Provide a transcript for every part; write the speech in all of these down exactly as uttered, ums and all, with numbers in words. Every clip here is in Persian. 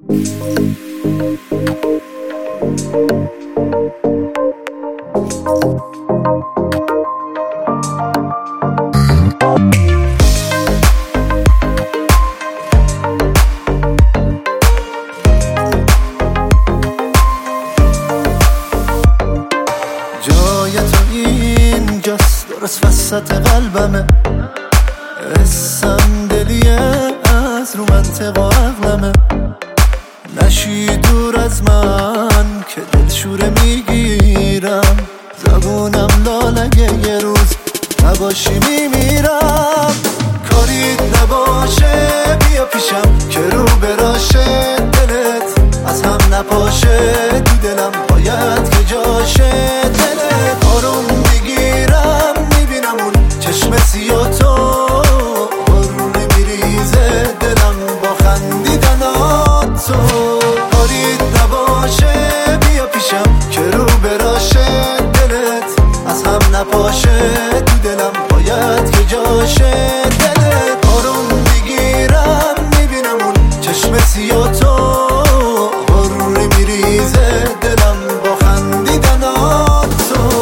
جای تو اینجاست، درست وسط قلبمه. حسم دلیه از رو منطق و عقلمه. نشی دور از من که دلشوره میگیرم. زبونم لالگه یه روز نباشی میمیرم. کاریت نباشه بیا پیشم که رو براشه دلت از هم نپاشه. تو دلم باید که جاشه دلت. آروم بگیرم میبینم اون چشم سیاه تو بارونی میریزه دلم با خندیدنات تو. کاریت نباشه بیا پیشم که رو براشه دلت از هم نپاشه. تو دلم باید که جاشه دلت. آروم بگیرم میبینم اون چشم سیاه تو بارونی میریزه دلم با خندیدنات تو.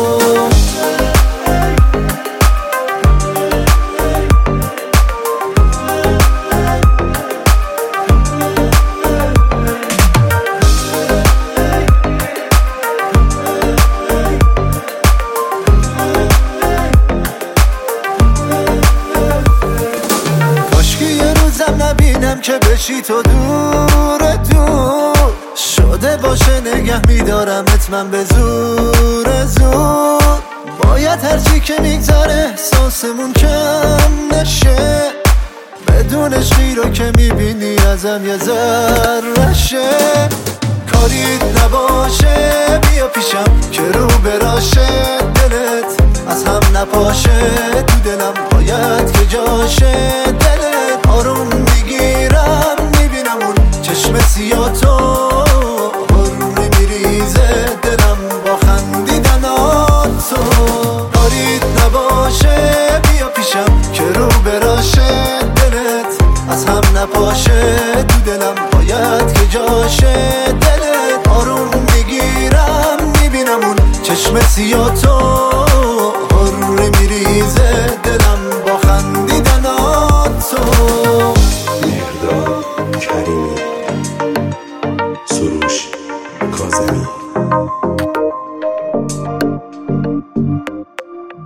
کاشکی یه روزم نبینم که بشی تو دور دور. شده باشه نگه میدارمت من به زور زور. باید هرچی که میگذره احساسمون کم نشه. بدون عشقی رو که میبینی ازم یه ذره‌شه. کاریت نباشه بیا پیشم که رو براشه دلت از هم نپاشه. تو دلم باید که جاشه دلت. آروم میگیرم میبینم اون چشم سیاه تو بارونی میریزه دلم با خندیدنات تو. کاریت نباشه بیا پیشم که رو براشه دلت از هم نپاشه. تو دلم باید که جاشه دلت. آروم میگیرم میبینم اون چشم سیاه تو بارونی میریزه دلم